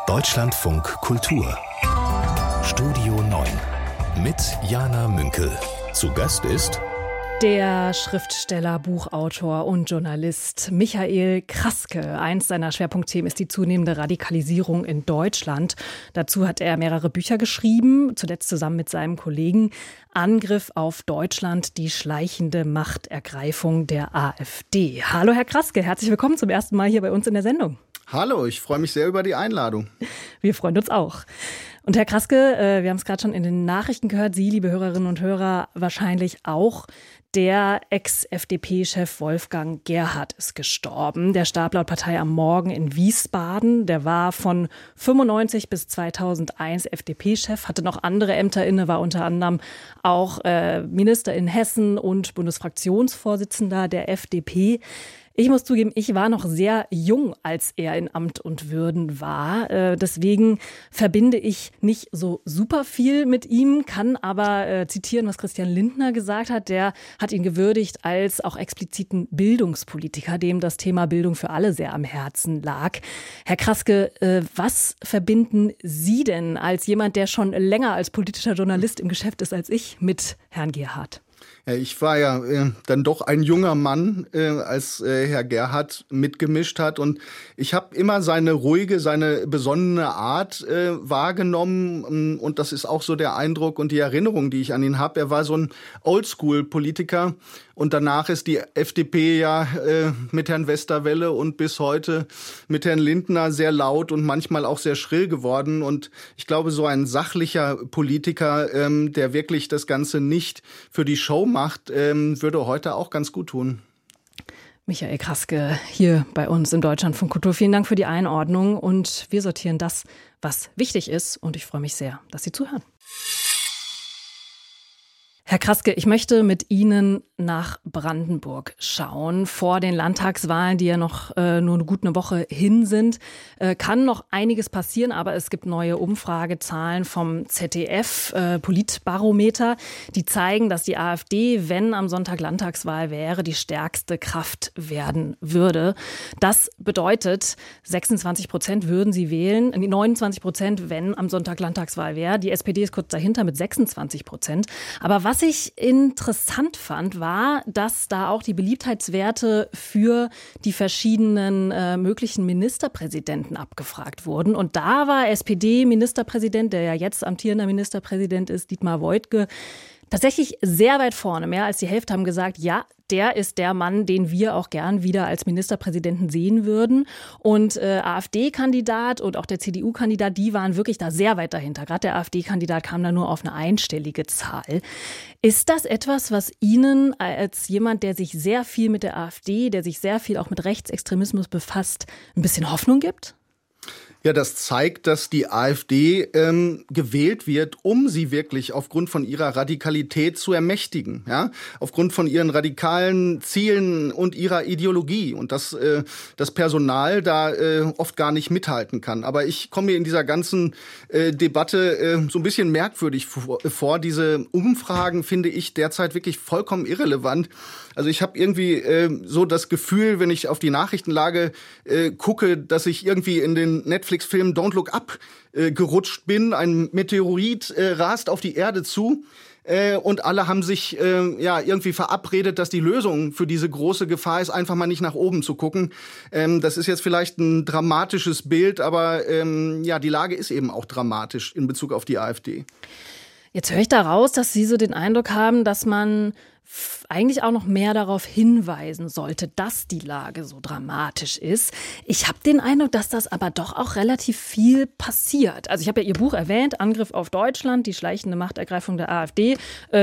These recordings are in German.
Deutschlandfunk Kultur Studio 9 mit Jana Münkel. Zu Gast ist der Schriftsteller, Buchautor und Journalist Michael Kraske. Eins seiner Schwerpunktthemen ist die zunehmende Radikalisierung in Deutschland. Dazu hat er mehrere Bücher geschrieben, zuletzt zusammen mit seinem Kollegen Angriff auf Deutschland, die schleichende Machtergreifung der AfD. Hallo Herr Kraske, herzlich willkommen zum ersten Mal hier bei uns in der Sendung. Hallo, ich freue mich sehr über die Einladung. Wir freuen uns auch. Und Herr Kraske, wir haben es gerade schon in den Nachrichten gehört, Sie, liebe Hörerinnen und Hörer, wahrscheinlich auch. Der Ex-FDP-Chef Wolfgang Gerhardt ist gestorben. Der starb laut Partei am Morgen in Wiesbaden. Der war von 1995 bis 2001 FDP-Chef, hatte noch andere Ämter inne, war unter anderem auch Minister in Hessen und Bundesfraktionsvorsitzender der FDP. Ich muss zugeben, ich war noch sehr jung, als er in Amt und Würden war. Deswegen verbinde ich nicht so super viel mit ihm, kann aber zitieren, was Christian Lindner gesagt hat. Der hat ihn gewürdigt als auch expliziten Bildungspolitiker, dem das Thema Bildung für alle sehr am Herzen lag. Herr Kraske, was verbinden Sie denn als jemand, der schon länger als politischer Journalist im Geschäft ist als ich, mit Herrn Gerhardt? Ja, ich war ja dann doch ein junger Mann, als Herr Gerhardt mitgemischt hat. Und ich habe immer seine ruhige, seine besonnene Art wahrgenommen. Und das ist auch so der Eindruck und die Erinnerung, die ich an ihn habe. Er war so ein Oldschool-Politiker. Und danach ist die FDP ja mit Herrn Westerwelle und bis heute mit Herrn Lindner sehr laut und manchmal auch sehr schrill geworden. Und ich glaube, so ein sachlicher Politiker, der wirklich das Ganze nicht für die Show macht, würde heute auch ganz gut tun. Michael Kraske hier bei uns im Deutschlandfunk Kultur. Vielen Dank für die Einordnung. Und wir sortieren das, was wichtig ist. Und ich freue mich sehr, dass Sie zuhören. Herr Kraske, ich möchte mit Ihnen nach Brandenburg schauen. Vor den Landtagswahlen, die ja noch nur gut eine Woche hin sind, kann noch einiges passieren, aber es gibt neue Umfragezahlen vom ZDF, Politbarometer, die zeigen, dass die AfD, wenn am Sonntag Landtagswahl wäre, die stärkste Kraft werden würde. Das bedeutet, 26% würden sie wählen, 29%, wenn am Sonntag Landtagswahl wäre. Die SPD ist kurz dahinter mit 26%. Aber was ich interessant fand, war, dass da auch die Beliebtheitswerte für die verschiedenen möglichen Ministerpräsidenten abgefragt wurden. Und da war SPD-Ministerpräsident, der ja jetzt amtierender Ministerpräsident ist, Dietmar Woidke, tatsächlich sehr weit vorne. Mehr als die Hälfte haben gesagt, ja, der ist der Mann, den wir auch gern wieder als Ministerpräsidenten sehen würden. Und AfD-Kandidat und auch der CDU-Kandidat, die waren wirklich da sehr weit dahinter. Gerade der AfD-Kandidat kam da nur auf eine einstellige Zahl. Ist das etwas, was Ihnen als jemand, der sich sehr viel mit der AfD, der sich sehr viel auch mit Rechtsextremismus befasst, ein bisschen Hoffnung gibt? Ja, das zeigt, dass die AfD gewählt wird, um sie wirklich aufgrund von ihrer Radikalität zu ermächtigen, ja, aufgrund von ihren radikalen Zielen und ihrer Ideologie und dass das Personal da oft gar nicht mithalten kann. Aber ich komme mir in dieser ganzen Debatte so ein bisschen merkwürdig vor. Diese Umfragen finde ich derzeit wirklich vollkommen irrelevant. Also ich habe irgendwie so das Gefühl, wenn ich auf die Nachrichtenlage gucke, dass ich irgendwie in den Netflix-Film Don't Look Up gerutscht bin. Ein Meteorit rast auf die Erde zu und alle haben sich irgendwie verabredet, dass die Lösung für diese große Gefahr ist, einfach mal nicht nach oben zu gucken. Das ist jetzt vielleicht ein dramatisches Bild, aber die Lage ist eben auch dramatisch in Bezug auf die AfD. Jetzt höre ich da raus, dass Sie so den Eindruck haben, dass man eigentlich auch noch mehr darauf hinweisen sollte, dass die Lage so dramatisch ist. Ich habe den Eindruck, dass das aber doch auch relativ viel passiert. Also ich habe ja Ihr Buch erwähnt, Angriff auf Deutschland, die schleichende Machtergreifung der AfD.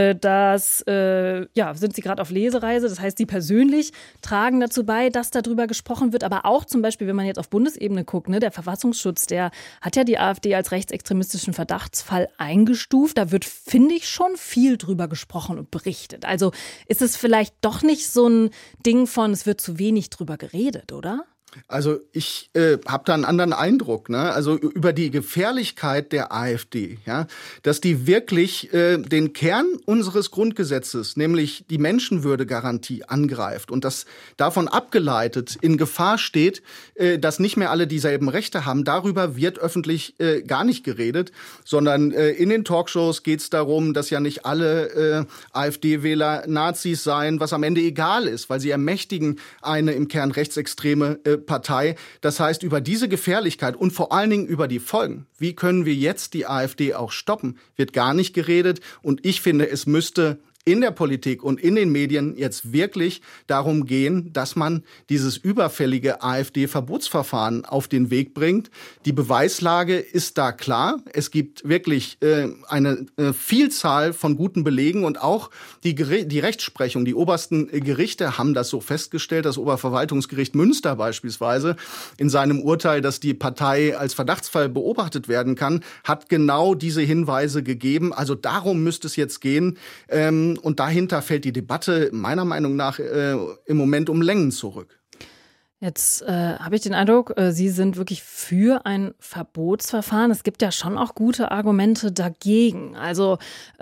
Sind Sie gerade auf Lesereise. Das heißt, Sie persönlich tragen dazu bei, dass darüber gesprochen wird. Aber auch zum Beispiel, wenn man jetzt auf Bundesebene guckt, ne, der Verfassungsschutz, der hat ja die AfD als rechtsextremistischen Verdachtsfall eingestuft. Da wird, finde ich, schon viel drüber gesprochen und berichtet. Also ist es vielleicht doch nicht so ein Ding von, es wird zu wenig drüber geredet, oder? Also ich habe da einen anderen Eindruck, ne? Also über die Gefährlichkeit der AfD, ja, dass die wirklich den Kern unseres Grundgesetzes, nämlich die Menschenwürdegarantie, angreift und das davon abgeleitet in Gefahr steht, dass nicht mehr alle dieselben Rechte haben. Darüber wird öffentlich gar nicht geredet, sondern in den Talkshows geht es darum, dass ja nicht alle AfD-Wähler Nazis seien, was am Ende egal ist, weil sie ermächtigen eine im Kern rechtsextreme Partei. Das heißt, über diese Gefährlichkeit und vor allen Dingen über die Folgen, wie können wir jetzt die AfD auch stoppen, wird gar nicht geredet. Und ich finde, es müsste in der Politik und in den Medien jetzt wirklich darum gehen, dass man dieses überfällige AfD-Verbotsverfahren auf den Weg bringt. Die Beweislage ist da klar. Es gibt wirklich eine Vielzahl von guten Belegen und auch die Rechtsprechung. Die obersten Gerichte haben das so festgestellt. Das Oberverwaltungsgericht Münster beispielsweise in seinem Urteil, dass die Partei als Verdachtsfall beobachtet werden kann, hat genau diese Hinweise gegeben. Also darum müsste es jetzt gehen. Und dahinter fällt die Debatte meiner Meinung nach im Moment um Längen zurück. Jetzt habe ich den Eindruck, Sie sind wirklich für ein Verbotsverfahren. Es gibt ja schon auch gute Argumente dagegen. Also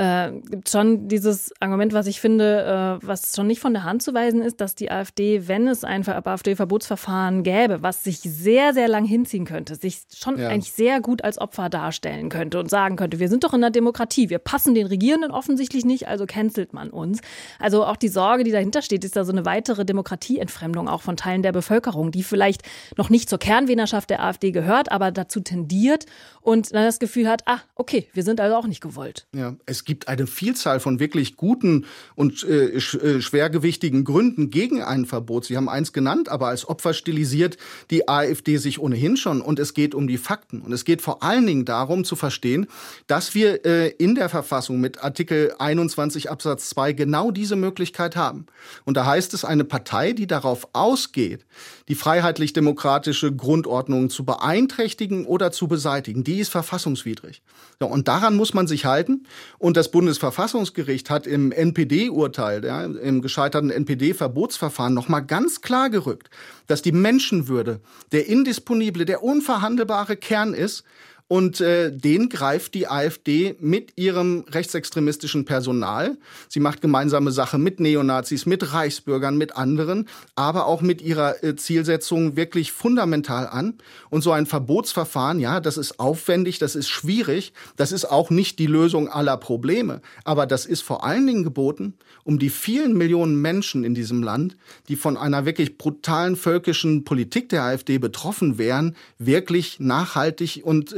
gibt schon dieses Argument, was ich finde, was schon nicht von der Hand zu weisen ist, dass die AfD, wenn es ein AfD-Verbotsverfahren gäbe, was sich sehr, sehr lang hinziehen könnte, sich schon eigentlich sehr gut als Opfer darstellen könnte und sagen könnte, wir sind doch in der Demokratie, wir passen den Regierenden offensichtlich nicht, also cancelt man uns. Also auch die Sorge, die dahinter steht, ist da so eine weitere Demokratieentfremdung auch von Teilen der Bevölkerung, die vielleicht noch nicht zur Kernwählerschaft der AfD gehört, aber dazu tendiert und dann das Gefühl hat, okay, wir sind also auch nicht gewollt. Ja, es gibt eine Vielzahl von wirklich guten und schwergewichtigen Gründen gegen ein Verbot. Sie haben eins genannt, aber als Opfer stilisiert die AfD sich ohnehin schon und es geht um die Fakten. Und es geht vor allen Dingen darum zu verstehen, dass wir in der Verfassung mit Artikel 21 Absatz 2 genau diese Möglichkeit haben. Und da heißt es, eine Partei, die darauf ausgeht, die freiheitlich-demokratische Grundordnung zu beeinträchtigen oder zu beseitigen, die ist verfassungswidrig. Ja, und daran muss man sich halten. Und das Bundesverfassungsgericht hat im NPD-Urteil, im gescheiterten NPD-Verbotsverfahren noch mal ganz klar gerückt, dass die Menschenwürde der indisponible, der unverhandelbare Kern ist. Und den greift die AfD mit ihrem rechtsextremistischen Personal. Sie macht gemeinsame Sache mit Neonazis, mit Reichsbürgern, mit anderen, aber auch mit ihrer Zielsetzung wirklich fundamental an. Und so ein Verbotsverfahren, ja, das ist aufwendig, das ist schwierig, das ist auch nicht die Lösung aller Probleme. Aber das ist vor allen Dingen geboten, um die vielen Millionen Menschen in diesem Land, die von einer wirklich brutalen völkischen Politik der AfD betroffen wären, wirklich nachhaltig und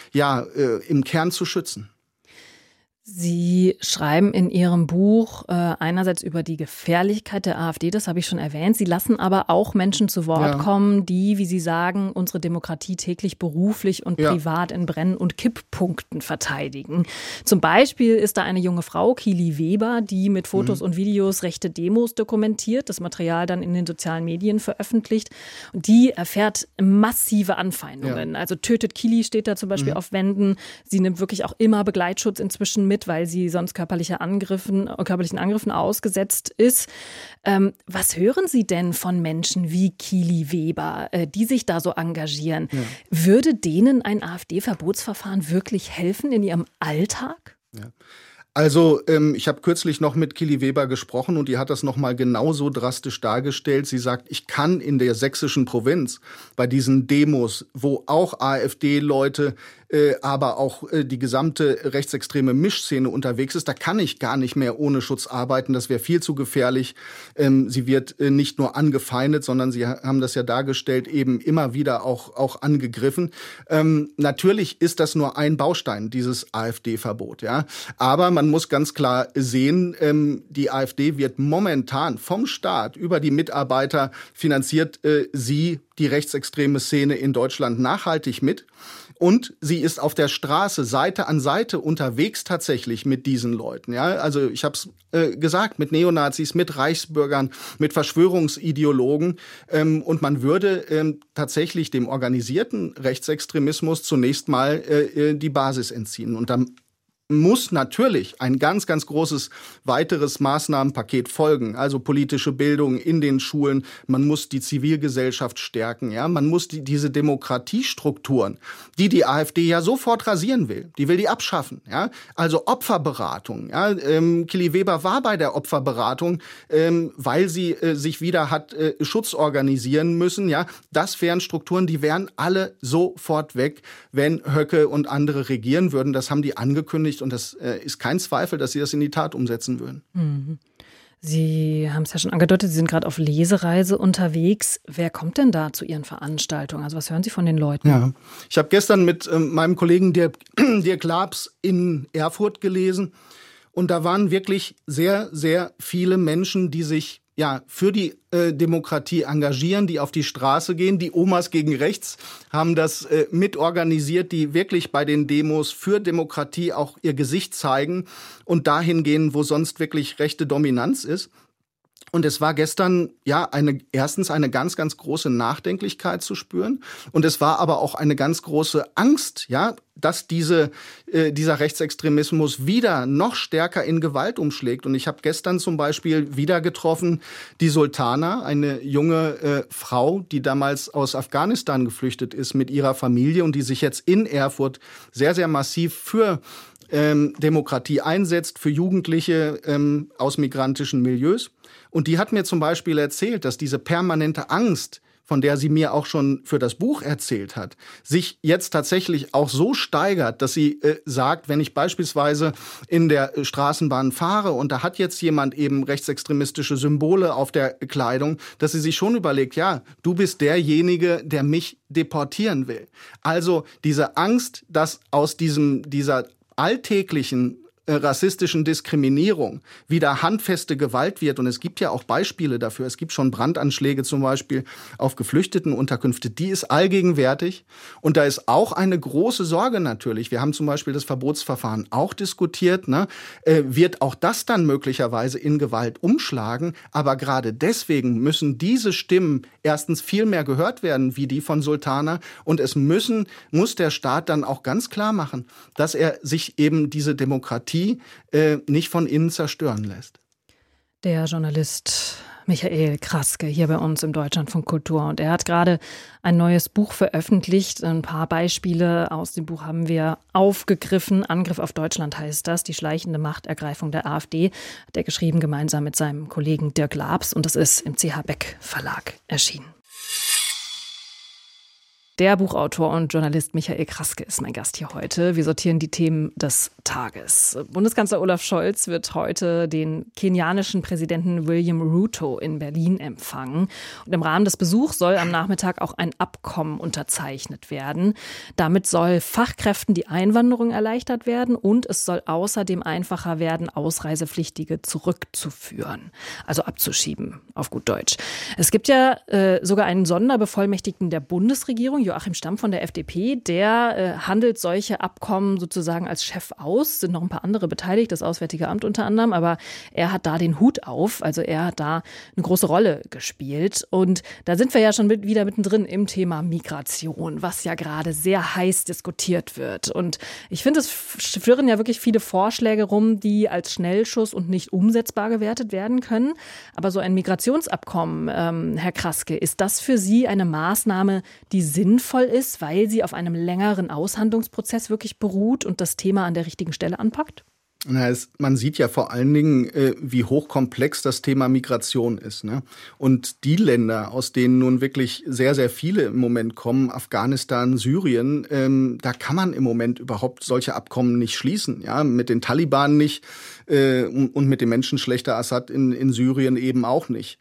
im Kern zu schützen. Sie schreiben in Ihrem Buch einerseits über die Gefährlichkeit der AfD, das habe ich schon erwähnt. Sie lassen aber auch Menschen zu Wort kommen, die, wie Sie sagen, unsere Demokratie täglich beruflich und privat in Brenn- und Kipppunkten verteidigen. Zum Beispiel ist da eine junge Frau, Kili Weber, die mit Fotos und Videos rechte Demos dokumentiert, das Material dann in den sozialen Medien veröffentlicht. Und die erfährt massive Anfeindungen. Also tötet Kili steht da zum Beispiel auf Wänden. Sie nimmt wirklich auch immer Begleitschutz inzwischen mit, weil sie sonst körperlichen Angriffen ausgesetzt ist. Was hören Sie denn von Menschen wie Kili Weber, die sich da so engagieren? Ja. Würde denen ein AfD-Verbotsverfahren wirklich helfen in ihrem Alltag? Ja. Also ich habe kürzlich noch mit Kili Weber gesprochen und die hat das noch mal genauso drastisch dargestellt. Sie sagt, ich kann in der sächsischen Provinz bei diesen Demos, wo auch AfD-Leute aber auch die gesamte rechtsextreme Mischszene unterwegs ist, da kann ich gar nicht mehr ohne Schutz arbeiten. Das wäre viel zu gefährlich. Sie wird nicht nur angefeindet, sondern Sie haben das ja dargestellt, eben immer wieder auch angegriffen. Natürlich ist das nur ein Baustein, dieses AfD-Verbot. Ja? Aber man muss ganz klar sehen, die AfD wird momentan vom Staat über die Mitarbeiter finanziert, sie die rechtsextreme Szene in Deutschland nachhaltig mit. Und sie ist auf der Straße Seite an Seite unterwegs tatsächlich mit diesen Leuten. Ja, also ich habe es gesagt, mit Neonazis, mit Reichsbürgern, mit Verschwörungsideologen. Und man würde tatsächlich dem organisierten Rechtsextremismus zunächst mal die Basis entziehen. Und dann muss natürlich ein ganz, ganz großes weiteres Maßnahmenpaket folgen. Also politische Bildung in den Schulen. Man muss die Zivilgesellschaft stärken. Ja, man muss diese Demokratiestrukturen, die AfD ja sofort rasieren will. Die will die abschaffen. Ja, also Opferberatung. Ja, Kili Weber war bei der Opferberatung, weil sie sich wieder hat Schutz organisieren müssen. Ja, das wären Strukturen, die wären alle sofort weg, wenn Höcke und andere regieren würden. Das haben die angekündigt und das ist kein Zweifel, dass sie das in die Tat umsetzen würden. Mhm. Sie haben es ja schon angedeutet, Sie sind gerade auf Lesereise unterwegs. Wer kommt denn da zu Ihren Veranstaltungen? Also was hören Sie von den Leuten? Ja, ich habe gestern mit meinem Kollegen Dirk Labs in Erfurt gelesen und da waren wirklich sehr, sehr viele Menschen, die sich für die Demokratie engagieren, die auf die Straße gehen. Die Omas gegen Rechts haben das mitorganisiert, die wirklich bei den Demos für Demokratie auch ihr Gesicht zeigen und dahin gehen, wo sonst wirklich rechte Dominanz ist. Und es war gestern erstens eine ganz, ganz große Nachdenklichkeit zu spüren. Und es war aber auch eine ganz große Angst, dass dieser Rechtsextremismus wieder noch stärker in Gewalt umschlägt. Und ich habe gestern zum Beispiel wieder getroffen die Sultana, eine junge Frau, die damals aus Afghanistan geflüchtet ist mit ihrer Familie und die sich jetzt in Erfurt sehr, sehr massiv für Demokratie einsetzt, für Jugendliche aus migrantischen Milieus. Und die hat mir zum Beispiel erzählt, dass diese permanente Angst, von der sie mir auch schon für das Buch erzählt hat, sich jetzt tatsächlich auch so steigert, dass sie sagt, wenn ich beispielsweise in der Straßenbahn fahre und da hat jetzt jemand eben rechtsextremistische Symbole auf der Kleidung, dass sie sich schon überlegt, du bist derjenige, der mich deportieren will. Also diese Angst, dass aus dieser alltäglichen rassistischen Diskriminierung wieder handfeste Gewalt wird. Und es gibt ja auch Beispiele dafür. Es gibt schon Brandanschläge zum Beispiel auf Geflüchtetenunterkünfte. Die ist allgegenwärtig. Und da ist auch eine große Sorge natürlich. Wir haben zum Beispiel das Verbotsverfahren auch diskutiert. Wird auch das dann möglicherweise in Gewalt umschlagen? Aber gerade deswegen müssen diese Stimmen erstens viel mehr gehört werden, wie die von Sultana. Und muss der Staat dann auch ganz klar machen, dass er sich eben diese Demokratie nicht von innen zerstören lässt. Der Journalist Michael Kraske hier bei uns im Deutschlandfunk Kultur. Und er hat gerade ein neues Buch veröffentlicht. Ein paar Beispiele aus dem Buch haben wir aufgegriffen. Angriff auf Deutschland heißt das. Die schleichende Machtergreifung der AfD hat er geschrieben, gemeinsam mit seinem Kollegen Dirk Labs. Und das ist im CH Beck Verlag erschienen. Der Buchautor und Journalist Michael Kraske ist mein Gast hier heute. Wir sortieren die Themen des Tages. Bundeskanzler Olaf Scholz wird heute den kenianischen Präsidenten William Ruto in Berlin empfangen. Und im Rahmen des Besuchs soll am Nachmittag auch ein Abkommen unterzeichnet werden. Damit soll Fachkräften die Einwanderung erleichtert werden und es soll außerdem einfacher werden, Ausreisepflichtige zurückzuführen, also abzuschieben, auf gut Deutsch. Es gibt ja sogar einen Sonderbevollmächtigten der Bundesregierung, Joachim Stamm von der FDP, der handelt solche Abkommen sozusagen als Chef aus. Sind noch ein paar andere beteiligt, das Auswärtige Amt unter anderem, aber er hat da den Hut auf. Also er hat da eine große Rolle gespielt. Und da sind wir ja schon wieder mittendrin im Thema Migration, was ja gerade sehr heiß diskutiert wird. Und ich finde, es schwirren ja wirklich viele Vorschläge rum, die als Schnellschuss und nicht umsetzbar gewertet werden können. Aber so ein Migrationsabkommen, Herr Kraske, ist das für Sie eine Maßnahme, die sinnvoll ist, weil sie auf einem längeren Aushandlungsprozess wirklich beruht und das Thema an der richtigen Stelle anpackt? Man sieht ja vor allen Dingen, wie hochkomplex das Thema Migration ist. Und die Länder, aus denen nun wirklich sehr, sehr viele im Moment kommen, Afghanistan, Syrien, da kann man im Moment überhaupt solche Abkommen nicht schließen. Ja, mit den Taliban nicht und mit dem Menschenschlächter Assad in Syrien eben auch nicht.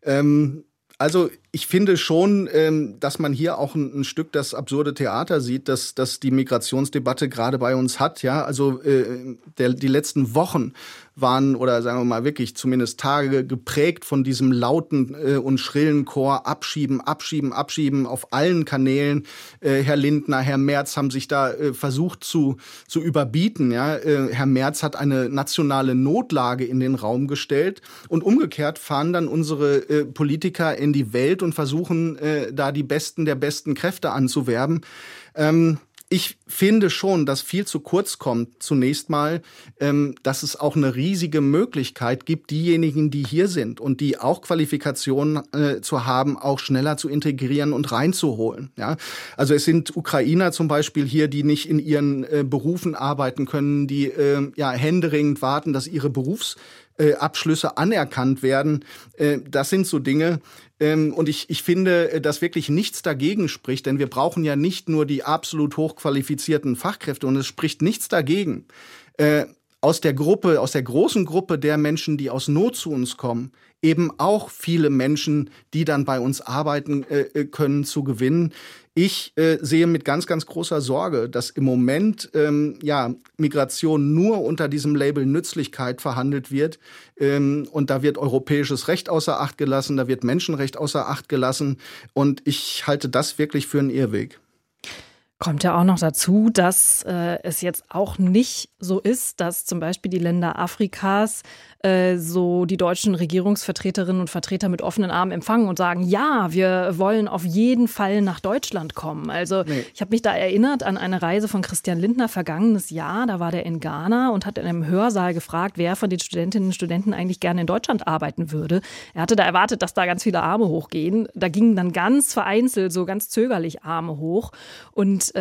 Also ich finde schon, dass man hier auch ein Stück das absurde Theater sieht, dass die Migrationsdebatte gerade bei uns hat. Ja, also die letzten Wochen waren, oder sagen wir mal wirklich zumindest Tage, geprägt von diesem lauten und schrillen Chor abschieben, abschieben, abschieben auf allen Kanälen. Herr Lindner, Herr Merz haben sich da versucht zu überbieten. Ja, Herr Merz hat eine nationale Notlage in den Raum gestellt und umgekehrt fahren dann unsere Politiker in die Welt und versuchen, da die Besten der besten Kräfte anzuwerben. ich finde schon, dass viel zu kurz kommt, zunächst mal, dass es auch eine riesige Möglichkeit gibt, diejenigen, die hier sind und die auch Qualifikationen zu haben, auch schneller zu integrieren und reinzuholen. Ja? Also es sind Ukrainer zum Beispiel hier, die nicht in ihren Berufen arbeiten können, die händeringend warten, dass ihre Berufsabschlüsse anerkannt werden. Das sind so Dinge. Und ich finde, dass wirklich nichts dagegen spricht, denn wir brauchen ja nicht nur die absolut hochqualifizierten Fachkräfte und es spricht nichts dagegen, aus der großen Gruppe der Menschen, die aus Not zu uns kommen, eben auch viele Menschen, die dann bei uns arbeiten können, zu gewinnen. Ich sehe mit ganz, ganz großer Sorge, dass im Moment Migration nur unter diesem Label Nützlichkeit verhandelt wird. Und da wird europäisches Recht außer Acht gelassen, da wird Menschenrecht außer Acht gelassen. Und ich halte das wirklich für einen Irrweg. Kommt ja auch noch dazu, dass es jetzt auch nicht so ist, dass zum Beispiel die Länder Afrikas so die deutschen Regierungsvertreterinnen und Vertreter mit offenen Armen empfangen und sagen, ja, wir wollen auf jeden Fall nach Deutschland kommen. Also Ich habe mich da erinnert an eine Reise von Christian Lindner vergangenes Jahr. Da war der in Ghana und hat in einem Hörsaal gefragt, wer von den Studentinnen und Studenten eigentlich gerne in Deutschland arbeiten würde. Er hatte da erwartet, dass da ganz viele Arme hochgehen. Da gingen dann ganz vereinzelt, so ganz zögerlich Arme hoch. Und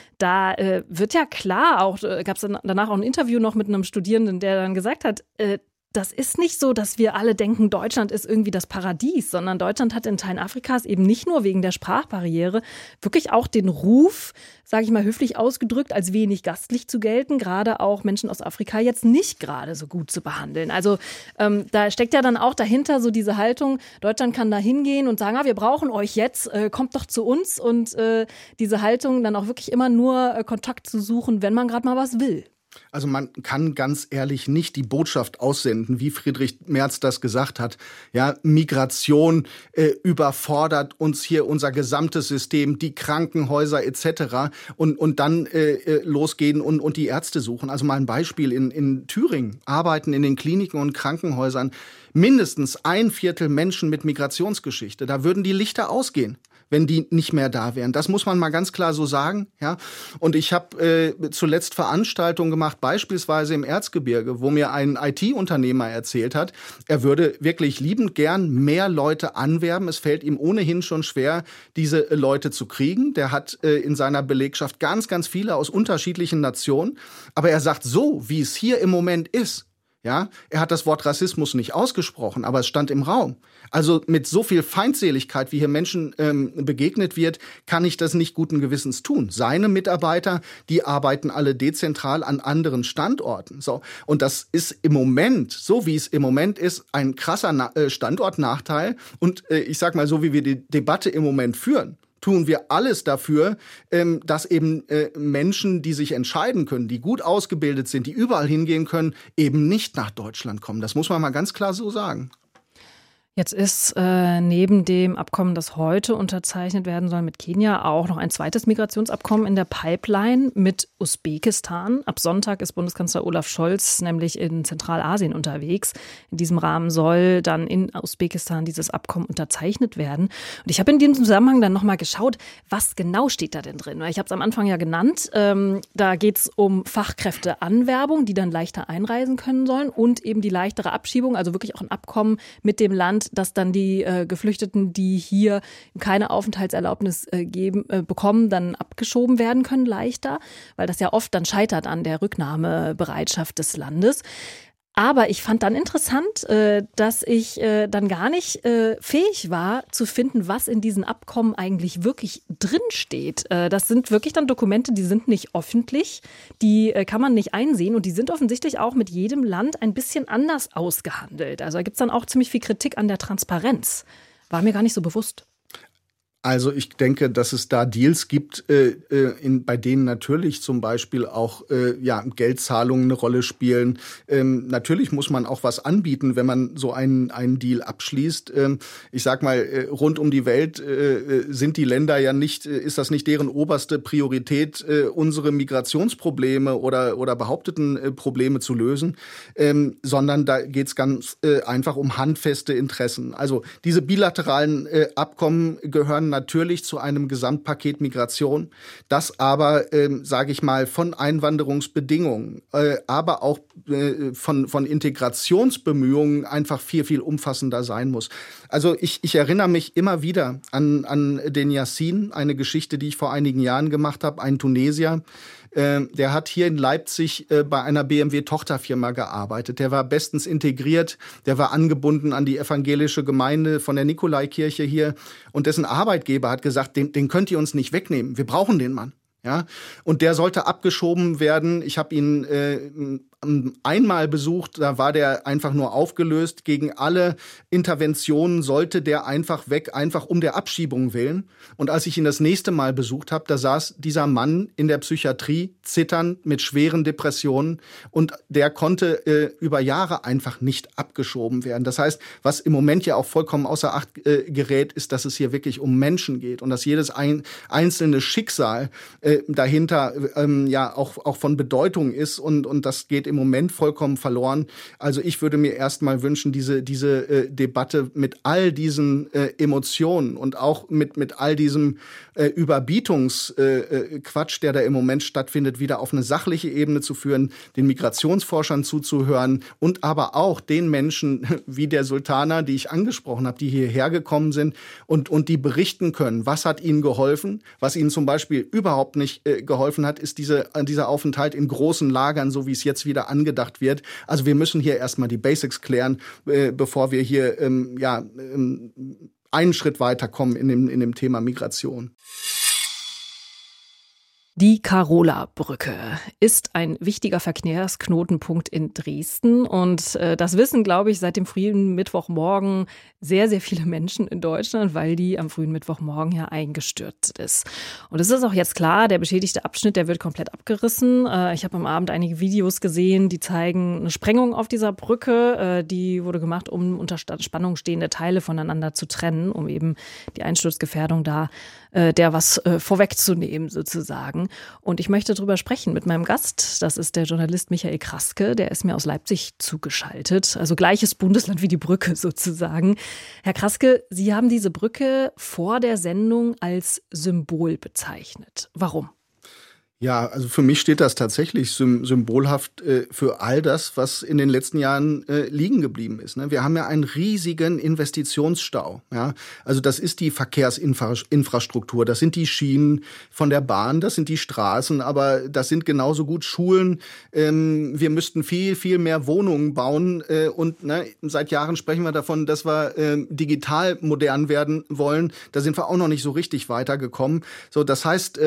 da wird ja klar, auch gab es danach auch ein Interview noch mit einem Studierenden, der dann gesagt hat, das ist nicht so, dass wir alle denken, Deutschland ist irgendwie das Paradies, sondern Deutschland hat in Teilen Afrikas eben nicht nur wegen der Sprachbarriere wirklich auch den Ruf, sage ich mal höflich ausgedrückt, als wenig gastlich zu gelten, gerade auch Menschen aus Afrika jetzt nicht gerade so gut zu behandeln. Also da steckt ja dann auch dahinter so diese Haltung, Deutschland kann da hingehen und sagen, wir brauchen euch jetzt, kommt doch zu uns, und diese Haltung dann auch wirklich immer nur Kontakt zu suchen, wenn man gerade mal was will. Also man kann ganz ehrlich nicht die Botschaft aussenden, wie Friedrich Merz das gesagt hat. Ja, Migration überfordert uns hier unser gesamtes System, die Krankenhäuser etc. und dann losgehen und die Ärzte suchen. Also mal ein Beispiel: in Thüringen arbeiten in den Kliniken und Krankenhäusern mindestens 1/4 Menschen mit Migrationsgeschichte. Da würden die Lichter ausgehen, wenn die nicht mehr da wären. Das muss man mal ganz klar so sagen. Ja? Und ich habe zuletzt Veranstaltungen gemacht, beispielsweise im Erzgebirge, wo mir ein IT-Unternehmer erzählt hat, er würde wirklich liebend gern mehr Leute anwerben. Es fällt ihm ohnehin schon schwer, diese Leute zu kriegen. Der hat in seiner Belegschaft ganz, ganz viele aus unterschiedlichen Nationen. Aber er sagt, so wie es hier im Moment ist, ja, er hat das Wort Rassismus nicht ausgesprochen, aber es stand im Raum. Also mit so viel Feindseligkeit, wie hier Menschen begegnet wird, kann ich das nicht guten Gewissens tun. Seine Mitarbeiter, die arbeiten alle dezentral an anderen Standorten. So. Und das ist im Moment, so wie es im Moment ist, ein krasser Standortnachteil. Und ich sag mal, so wie wir die Debatte im Moment führen, tun wir alles dafür, dass eben Menschen, die sich entscheiden können, die gut ausgebildet sind, die überall hingehen können, eben nicht nach Deutschland kommen. Das muss man mal ganz klar so sagen. Jetzt ist neben dem Abkommen, das heute unterzeichnet werden soll mit Kenia, auch noch ein zweites Migrationsabkommen in der Pipeline mit Usbekistan. Ab Sonntag ist Bundeskanzler Olaf Scholz nämlich in Zentralasien unterwegs. In diesem Rahmen soll dann in Usbekistan dieses Abkommen unterzeichnet werden. Und ich habe in diesem Zusammenhang dann nochmal geschaut, was genau steht da denn drin? Ich habe es am Anfang ja genannt. Da geht es um Fachkräfteanwerbung, die dann leichter einreisen können sollen, und eben die leichtere Abschiebung, also wirklich auch ein Abkommen mit dem Land, dass dann die Geflüchteten, die hier keine Aufenthaltserlaubnis bekommen, dann abgeschoben werden können leichter, weil das ja oft dann scheitert an der Rücknahmebereitschaft des Landes. Aber ich fand dann interessant, dass ich dann gar nicht fähig war zu finden, was in diesen Abkommen eigentlich wirklich drinsteht. Das sind wirklich dann Dokumente, die sind nicht öffentlich, die kann man nicht einsehen, und die sind offensichtlich auch mit jedem Land ein bisschen anders ausgehandelt. Also da gibt es dann auch ziemlich viel Kritik an der Transparenz. War mir gar nicht so bewusst. Also ich denke, dass es da Deals gibt, bei denen natürlich zum Beispiel auch Geldzahlungen eine Rolle spielen. Natürlich muss man auch was anbieten, wenn man so einen Deal abschließt. Ich sag mal, rund um die Welt sind die Länder ja nicht, ist das nicht deren oberste Priorität, unsere Migrationsprobleme oder behaupteten Probleme zu lösen, sondern da geht es ganz einfach um handfeste Interessen. Also diese bilateralen Abkommen gehören natürlich zu einem Gesamtpaket Migration, das aber, sage ich mal, von Einwanderungsbedingungen, aber auch von Integrationsbemühungen einfach viel, viel umfassender sein muss. Also ich erinnere mich immer wieder an den Yassin, eine Geschichte, die ich vor einigen Jahren gemacht habe, ein Tunesier. Der hat hier in Leipzig bei einer BMW-Tochterfirma gearbeitet. Der war bestens integriert, der war angebunden an die evangelische Gemeinde von der Nikolaikirche hier. Und dessen Arbeitgeber hat gesagt, den könnt ihr uns nicht wegnehmen, wir brauchen den Mann. Ja, und der sollte abgeschoben werden. Ich habe ihn einmal besucht, da war der einfach nur aufgelöst. Gegen alle Interventionen sollte der einfach weg, einfach um der Abschiebung willen. Und als ich ihn das nächste Mal besucht habe, da saß dieser Mann in der Psychiatrie, zitternd, mit schweren Depressionen. Und der konnte über Jahre einfach nicht abgeschoben werden. Das heißt, was im Moment ja auch vollkommen außer Acht gerät, ist, dass es hier wirklich um Menschen geht und dass jedes einzelne Schicksal dahinter ja auch von Bedeutung ist. Und das geht im Moment vollkommen verloren. Also ich würde mir erstmal wünschen, diese Debatte mit all diesen Emotionen und auch mit all diesem Überbietungsquatsch, der da im Moment stattfindet, wieder auf eine sachliche Ebene zu führen, den Migrationsforschern zuzuhören und aber auch den Menschen wie der Sultana, die ich angesprochen habe, die hierher gekommen sind und die berichten können, was hat ihnen geholfen, was ihnen zum Beispiel überhaupt nicht geholfen hat, ist dieser Aufenthalt in großen Lagern, so wie es jetzt wieder angedacht wird. Also wir müssen hier erstmal die Basics klären, bevor wir hier einen Schritt weiterkommen in dem Thema Migration. Die Karola-Brücke ist ein wichtiger Verkehrsknotenpunkt in Dresden und das wissen, glaube ich, seit dem frühen Mittwochmorgen sehr, sehr viele Menschen in Deutschland, weil die am frühen Mittwochmorgen ja eingestürzt ist. Und es ist auch jetzt klar, der beschädigte Abschnitt, der wird komplett abgerissen. Ich habe am Abend einige Videos gesehen, die zeigen eine Sprengung auf dieser Brücke. Die wurde gemacht, um unter Spannung stehende Teile voneinander zu trennen, um eben die Einsturzgefährdung da der was vorwegzunehmen sozusagen. Und ich möchte darüber sprechen mit meinem Gast. Das ist der Journalist Michael Kraske. Der ist mir aus Leipzig zugeschaltet. Also gleiches Bundesland wie die Brücke sozusagen. Herr Kraske, Sie haben diese Brücke vor der Sendung als Symbol bezeichnet. Warum? Ja, also für mich steht das tatsächlich symbolhaft für all das, was in den letzten Jahren liegen geblieben ist. Ne? Wir haben ja einen riesigen Investitionsstau. Ja? Also das ist die Verkehrsinfrastruktur, das sind die Schienen von der Bahn, das sind die Straßen, aber das sind genauso gut Schulen. Wir müssten viel, viel mehr Wohnungen bauen und seit Jahren sprechen wir davon, dass wir digital modern werden wollen. Da sind wir auch noch nicht so richtig weitergekommen. So, das heißt,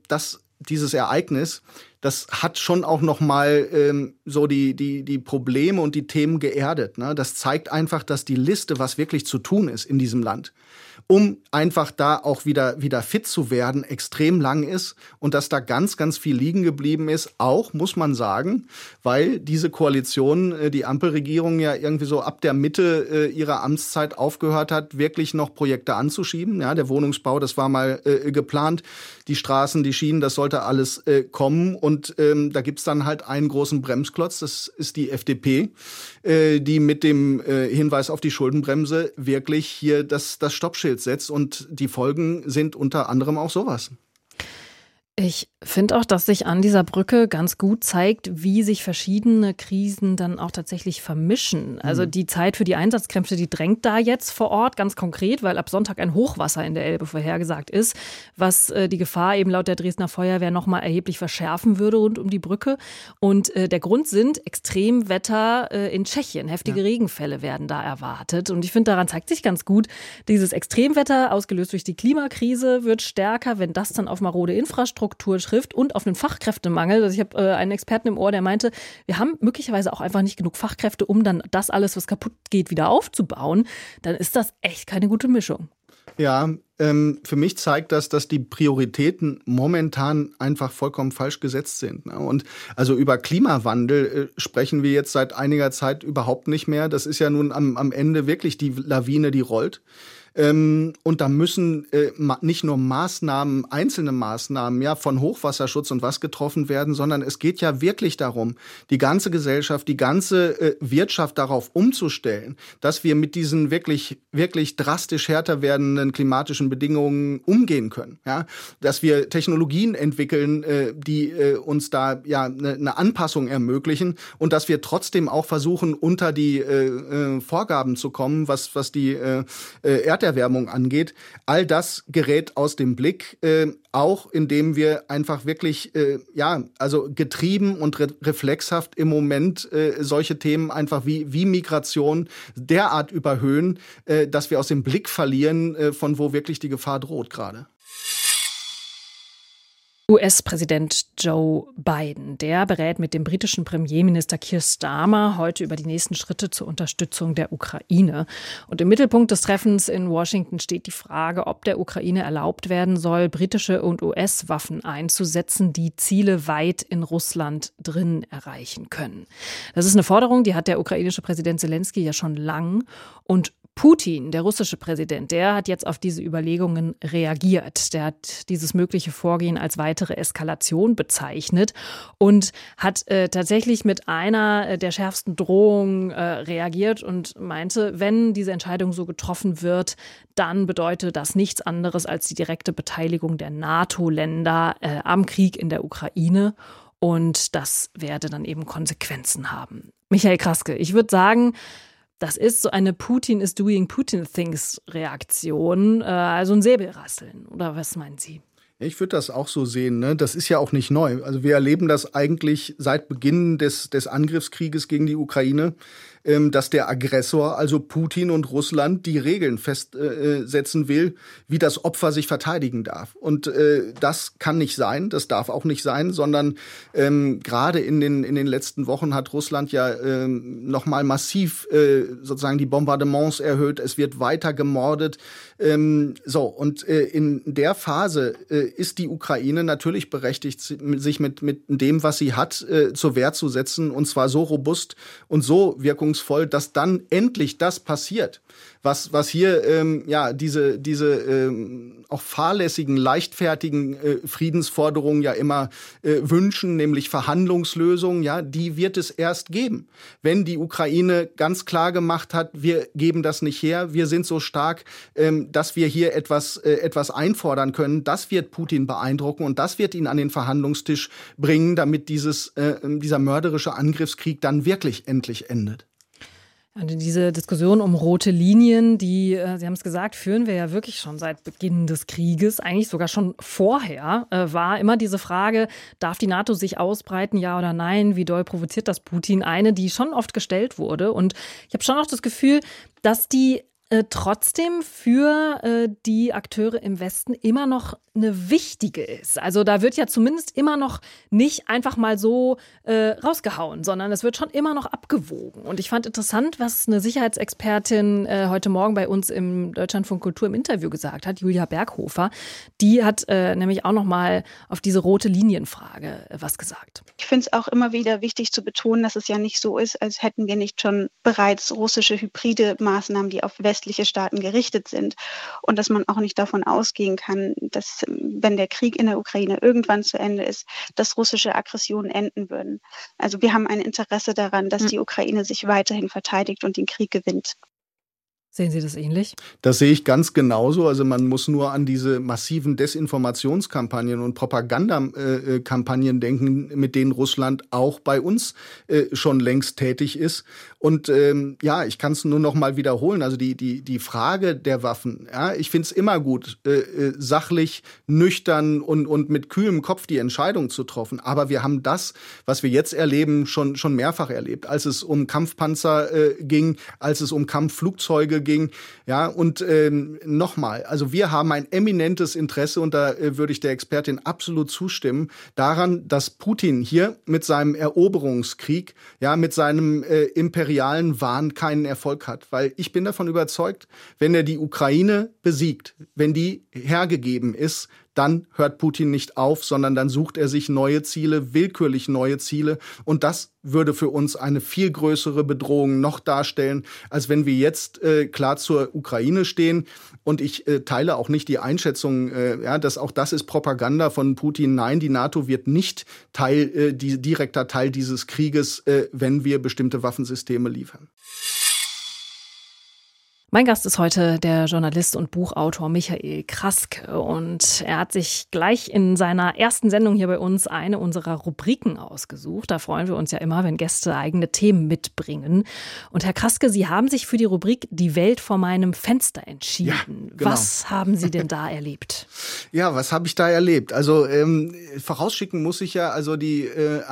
dieses Ereignis, das hat schon auch noch mal so die Probleme und die Themen geerdet. Ne? Das zeigt einfach, dass die Liste, was wirklich zu tun ist in diesem Land, um einfach da auch wieder fit zu werden, extrem lang ist und dass da ganz, ganz viel liegen geblieben ist. Auch, muss man sagen, weil diese Koalition, die Ampelregierung ja irgendwie so ab der Mitte ihrer Amtszeit aufgehört hat, wirklich noch Projekte anzuschieben. Ja, der Wohnungsbau, das war mal geplant. Die Straßen, die Schienen, das sollte alles kommen. Und da gibt's dann halt einen großen Bremsklotz, das ist die FDP, die mit dem Hinweis auf die Schuldenbremse wirklich hier das Stoppschild setzt. Und die Folgen sind unter anderem auch sowas. Ich finde auch, dass sich an dieser Brücke ganz gut zeigt, wie sich verschiedene Krisen dann auch tatsächlich vermischen. Also die Zeit für die Einsatzkräfte, die drängt da jetzt vor Ort ganz konkret, weil ab Sonntag ein Hochwasser in der Elbe vorhergesagt ist, was die Gefahr eben laut der Dresdner Feuerwehr nochmal erheblich verschärfen würde rund um die Brücke. Und der Grund sind Extremwetter in Tschechien. Heftige Regenfälle werden da erwartet. Und ich finde, daran zeigt sich ganz gut, dieses Extremwetter, ausgelöst durch die Klimakrise, wird stärker, wenn das dann auf marode Infrastruktur trifft und auf einen Fachkräftemangel. Also ich habe einen Experten im Ohr, der meinte, wir haben möglicherweise auch einfach nicht genug Fachkräfte, um dann das alles, was kaputt geht, wieder aufzubauen. Dann ist das echt keine gute Mischung. Ja, für mich zeigt das, dass die Prioritäten momentan einfach vollkommen falsch gesetzt sind. Ne? Und also über Klimawandel sprechen wir jetzt seit einiger Zeit überhaupt nicht mehr. Das ist ja nun am Ende wirklich die Lawine, die rollt. Und da müssen nicht nur einzelne Maßnahmen von Hochwasserschutz und was getroffen werden, sondern es geht ja wirklich darum, die ganze Gesellschaft, die ganze Wirtschaft darauf umzustellen, dass wir mit diesen wirklich, wirklich drastisch härter werdenden klimatischen Bedingungen umgehen können. Ja? Dass wir Technologien entwickeln, die uns da eine Anpassung ermöglichen und dass wir trotzdem auch versuchen, unter die Vorgaben zu kommen, was die Erderwärmung angeht. All das gerät aus dem Blick, auch indem wir einfach wirklich getrieben und reflexhaft im Moment solche Themen einfach wie Migration derart überhöhen, dass wir aus dem Blick verlieren, von wo wirklich die Gefahr droht gerade. US-Präsident Joe Biden, der berät mit dem britischen Premierminister Keir Starmer heute über die nächsten Schritte zur Unterstützung der Ukraine. Und im Mittelpunkt des Treffens in Washington steht die Frage, ob der Ukraine erlaubt werden soll, britische und US-Waffen einzusetzen, die Ziele weit in Russland drin erreichen können. Das ist eine Forderung, die hat der ukrainische Präsident Zelensky ja schon lang. Und Putin, der russische Präsident, der hat jetzt auf diese Überlegungen reagiert. Der hat dieses mögliche Vorgehen als weitere Eskalation bezeichnet und hat tatsächlich mit einer der schärfsten Drohungen reagiert und meinte, wenn diese Entscheidung so getroffen wird, dann bedeutet das nichts anderes als die direkte Beteiligung der NATO-Länder am Krieg in der Ukraine. Und das werde dann eben Konsequenzen haben. Michael Kraske, ich würde sagen, das ist so eine Putin is doing Putin things Reaktion, also ein Säbelrasseln. Oder was meinen Sie? Ich würde das auch so sehen, ne? Das ist ja auch nicht neu. Also wir erleben das eigentlich seit Beginn des Angriffskrieges gegen die Ukraine, dass der Aggressor, also Putin und Russland, die Regeln festsetzen will, wie das Opfer sich verteidigen darf. Und das kann nicht sein, das darf auch nicht sein, sondern gerade in den letzten Wochen hat Russland ja nochmal massiv sozusagen die Bombardements erhöht. Es wird weiter gemordet. Und in der Phase ist die Ukraine natürlich berechtigt, sich mit dem, was sie hat, zur Wehr zu setzen, und zwar so robust und so wirkungsvoll, dass dann endlich das passiert, was hier diese auch fahrlässigen, leichtfertigen Friedensforderungen ja immer wünschen, nämlich Verhandlungslösungen, die wird es erst geben, wenn die Ukraine ganz klar gemacht hat, wir geben das nicht her, wir sind so stark, dass wir hier etwas einfordern können. Das wird Putin beeindrucken und das wird ihn an den Verhandlungstisch bringen, damit dieser mörderische Angriffskrieg dann wirklich endlich endet. Also diese Diskussion um rote Linien, die, Sie haben es gesagt, führen wir ja wirklich schon seit Beginn des Krieges, eigentlich sogar schon vorher, war immer diese Frage, darf die NATO sich ausbreiten, ja oder nein, wie doll provoziert das Putin? Eine, die schon oft gestellt wurde, und ich habe schon auch das Gefühl, dass die trotzdem für die Akteure im Westen immer noch eine wichtige ist. Also da wird ja zumindest immer noch nicht einfach mal so rausgehauen, sondern es wird schon immer noch abgewogen. Und ich fand interessant, was eine Sicherheitsexpertin heute Morgen bei uns im Deutschlandfunk Kultur im Interview gesagt hat, Julia Berghofer. Die hat nämlich auch noch mal auf diese rote Linienfrage was gesagt. Ich finde es auch immer wieder wichtig zu betonen, dass es ja nicht so ist, als hätten wir nicht schon bereits russische hybride Maßnahmen, die auf westliche Staaten gerichtet sind, und dass man auch nicht davon ausgehen kann, dass, wenn der Krieg in der Ukraine irgendwann zu Ende ist, dass russische Aggressionen enden würden. Also wir haben ein Interesse daran, dass die Ukraine sich weiterhin verteidigt und den Krieg gewinnt. Sehen Sie das ähnlich? Das sehe ich ganz genauso. Also man muss nur an diese massiven Desinformationskampagnen und Propagandakampagnen denken, mit denen Russland auch bei uns schon längst tätig ist. Und ich kann es nur noch mal wiederholen. Also die Frage der Waffen, ich finde es immer gut, sachlich, nüchtern und mit kühlem Kopf die Entscheidung zu treffen. Aber wir haben das, was wir jetzt erleben, schon mehrfach erlebt. Als es um Kampfpanzer ging, als es um Kampfflugzeuge ging. Ja, und nochmal, also wir haben ein eminentes Interesse, und da würde ich der Expertin absolut zustimmen, daran, dass Putin hier mit seinem Eroberungskrieg, mit seinem imperialen Wahn keinen Erfolg hat. Weil ich bin davon überzeugt, wenn er die Ukraine besiegt, wenn die hergegeben ist, dann hört Putin nicht auf, sondern dann sucht er sich neue Ziele, willkürlich neue Ziele. Und das würde für uns eine viel größere Bedrohung noch darstellen, als wenn wir jetzt klar zur Ukraine stehen. Und ich teile auch nicht die Einschätzung, dass auch das ist Propaganda von Putin. Nein, die NATO wird nicht direkter Teil dieses Krieges, wenn wir bestimmte Waffensysteme liefern. Mein Gast ist heute der Journalist und Buchautor Michael Kraske und er hat sich gleich in seiner ersten Sendung hier bei uns eine unserer Rubriken ausgesucht. Da freuen wir uns ja immer, wenn Gäste eigene Themen mitbringen. Und Herr Kraske, Sie haben sich für die Rubrik Die Welt vor meinem Fenster entschieden. Ja, genau. Was haben Sie denn da erlebt? Ja, was habe ich da erlebt? Also vorausschicken muss ich ja, also die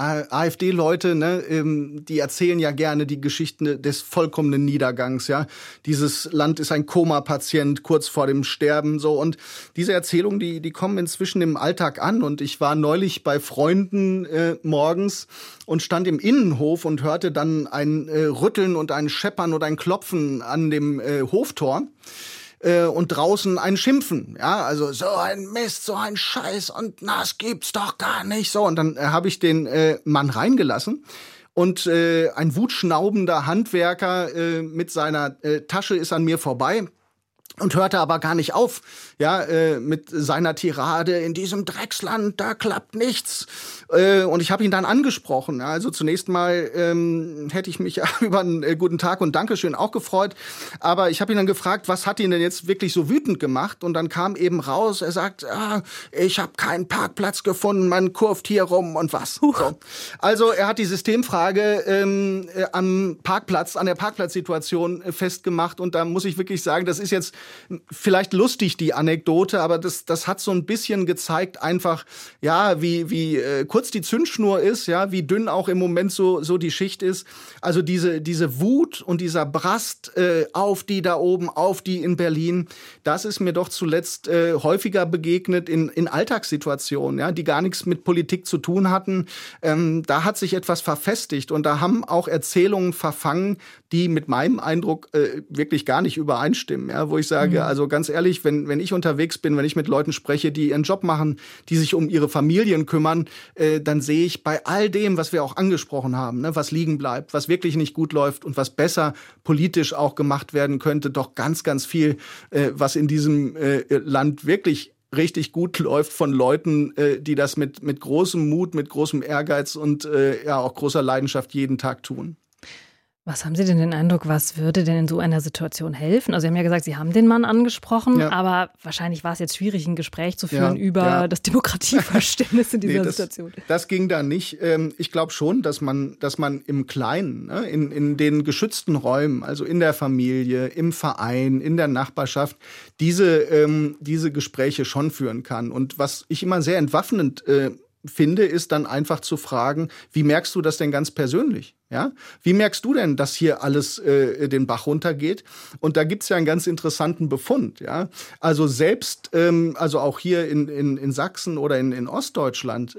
AfD-Leute, die erzählen ja gerne die Geschichten des vollkommenen Niedergangs, ja, dieses Land ist ein Koma-Patient kurz vor dem Sterben, so. Und diese Erzählungen, die kommen inzwischen im Alltag an. Und ich war neulich bei Freunden morgens und stand im Innenhof und hörte dann ein Rütteln und ein Scheppern und ein Klopfen an dem Hoftor. Und draußen ein Schimpfen, ja, also so ein Mist, so ein Scheiß und das gibt's doch gar nicht, so. Und dann habe ich den Mann reingelassen. Und ein wutschnaubender Handwerker mit seiner Tasche ist an mir vorbei und hörte aber gar nicht auf, ja, mit seiner Tirade, in diesem Drecksland, da klappt nichts. Und ich habe ihn dann angesprochen. Ja, also zunächst mal hätte ich mich ja über einen guten Tag und Dankeschön auch gefreut. Aber ich habe ihn dann gefragt, was hat ihn denn jetzt wirklich so wütend gemacht? Und dann kam eben raus, er sagt, ich habe keinen Parkplatz gefunden, man kurvt hier rum und was. So. Also er hat die Systemfrage am Parkplatz, an der Parkplatzsituation festgemacht. Und da muss ich wirklich sagen, das ist jetzt vielleicht lustig, die Anekdote, aber das hat so ein bisschen gezeigt, einfach, ja, wie kurz die Zündschnur ist, ja, wie dünn auch im Moment so die Schicht ist. Also diese Wut und dieser Brast auf die da oben, auf die in Berlin, das ist mir doch zuletzt häufiger begegnet in Alltagssituationen, ja, die gar nichts mit Politik zu tun hatten. Da hat sich etwas verfestigt und da haben auch Erzählungen verfangen, die mit meinem Eindruck wirklich gar nicht übereinstimmen, ja, wo ich sage, also ganz ehrlich, wenn ich unterwegs bin, wenn ich mit Leuten spreche, die ihren Job machen, die sich um ihre Familien kümmern, dann sehe ich bei all dem, was wir auch angesprochen haben, ne, was liegen bleibt, was wirklich nicht gut läuft und was besser politisch auch gemacht werden könnte, doch ganz, ganz viel, was in diesem Land wirklich richtig gut läuft von Leuten, die das mit großem Mut, mit großem Ehrgeiz und ja auch großer Leidenschaft jeden Tag tun. Was haben Sie denn den Eindruck, was würde denn in so einer Situation helfen? Also Sie haben ja gesagt, Sie haben den Mann angesprochen, ja. Aber wahrscheinlich war es jetzt schwierig, ein Gespräch zu führen über das Demokratieverständnis in dieser Situation. Das ging da nicht. Ich glaube schon, dass man im Kleinen, ne, in den geschützten Räumen, also in der Familie, im Verein, in der Nachbarschaft, diese Gespräche schon führen kann. Und was ich immer sehr entwaffnend finde, ist dann einfach zu fragen, wie merkst du das denn ganz persönlich? Ja? Wie merkst du denn, dass hier alles den Bach runtergeht? Und da gibt's ja einen ganz interessanten Befund. Ja? Also selbst, also auch hier in Sachsen oder in Ostdeutschland,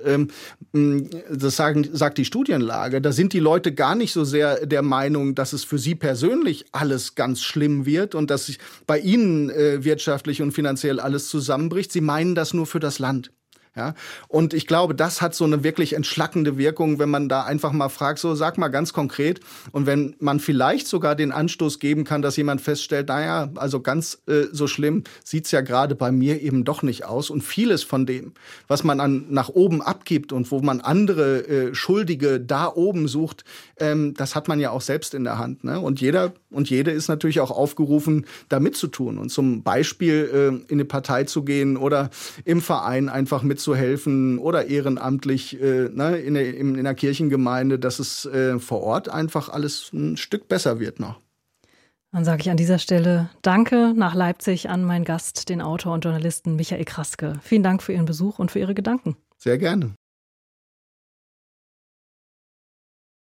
das sagt die Studienlage, da sind die Leute gar nicht so sehr der Meinung, dass es für sie persönlich alles ganz schlimm wird und dass bei ihnen wirtschaftlich und finanziell alles zusammenbricht. Sie meinen das nur für das Land. Ja, und ich glaube, das hat so eine wirklich entschlackende Wirkung, wenn man da einfach mal fragt, so sag mal ganz konkret. Und wenn man vielleicht sogar den Anstoß geben kann, dass jemand feststellt, naja, also ganz so schlimm sieht's ja gerade bei mir eben doch nicht aus. Und vieles von dem, was man nach oben abgibt und wo man andere Schuldige da oben sucht, das hat man ja auch selbst in der Hand. Ne? Und jeder und jede ist natürlich auch aufgerufen, da mitzutun und zum Beispiel in eine Partei zu gehen oder im Verein einfach mitzuhelfen oder ehrenamtlich in der Kirchengemeinde, dass es vor Ort einfach alles ein Stück besser wird noch. Dann sage ich an dieser Stelle Danke nach Leipzig an meinen Gast, den Autor und Journalisten Michael Kraske. Vielen Dank für Ihren Besuch und für Ihre Gedanken. Sehr gerne.